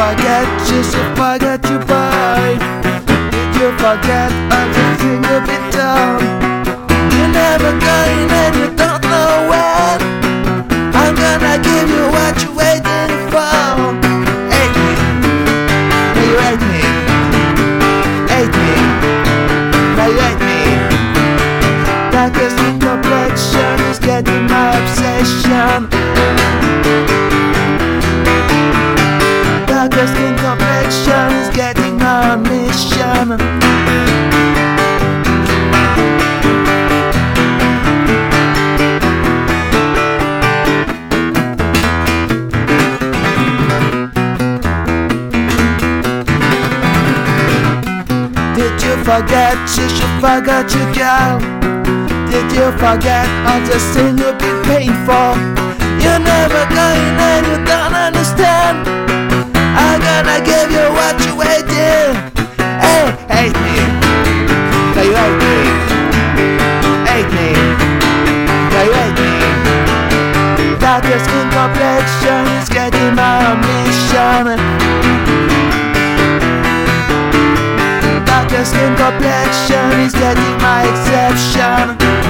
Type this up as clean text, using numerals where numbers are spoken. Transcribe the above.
forget, just to forget you, boy? Did you forget everything you've been done? You're never going and you don't know when. I'm gonna give you what you're waiting for. Hate me, now you hate me. Hate me, now you hate me. Darker skin complexion is getting my obsession. Darker skin complexion is getting my mission. Did you forget you should forget you, girl? Did you forget all the things you've been paying for? You're never going and you don't understand. I'm gonna give you what you're waiting. Hey, hate me, now you hate me. Hate me, now you hate me. Darker skin complexion is getting my mission. Darker skin complexion is getting my exception.